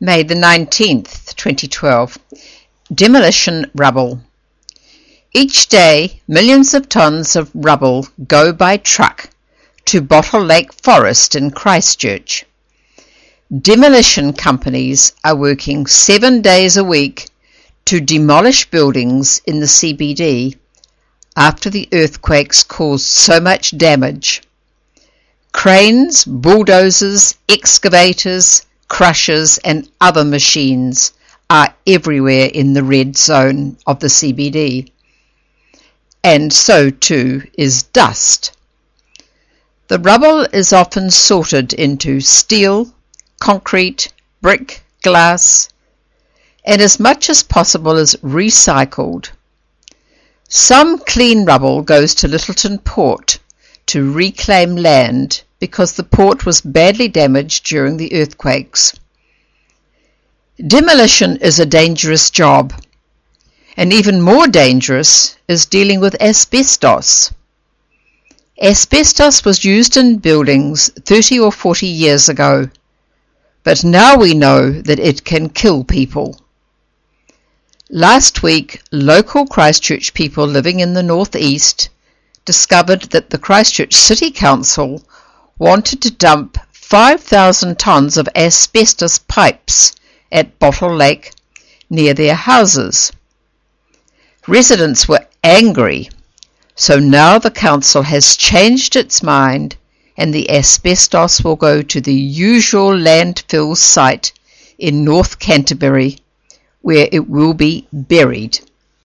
May the 19th, 2012. Demolition rubble. Each day, millions of tons of rubble go by truck to Bottle Lake Forest in Christchurch. Demolition companies are working 7 days a week to demolish buildings in the CBD after the earthquakes caused so much damage. Cranes, bulldozers, excavators, crushers and other machines are everywhere in the red zone of the CBD. And so too is dust. The rubble is often sorted into steel, concrete, brick, glass, and as much as possible is recycled. Some clean rubble goes to Lyttelton Port to reclaim land because the port was badly damaged during the earthquakes. Demolition is a dangerous job, and even more dangerous is dealing with asbestos. Asbestos was used in buildings 30 or 40 years ago, but now we know that it can kill people. Last week, local Christchurch people living in the northeast discovered that the Christchurch City Council wanted to dump 5,000 tonnes of asbestos pipes at Bottle Lake near their houses. Residents were angry, so now the council has changed its mind and the asbestos will go to the usual landfill site in North Canterbury, where it will be buried.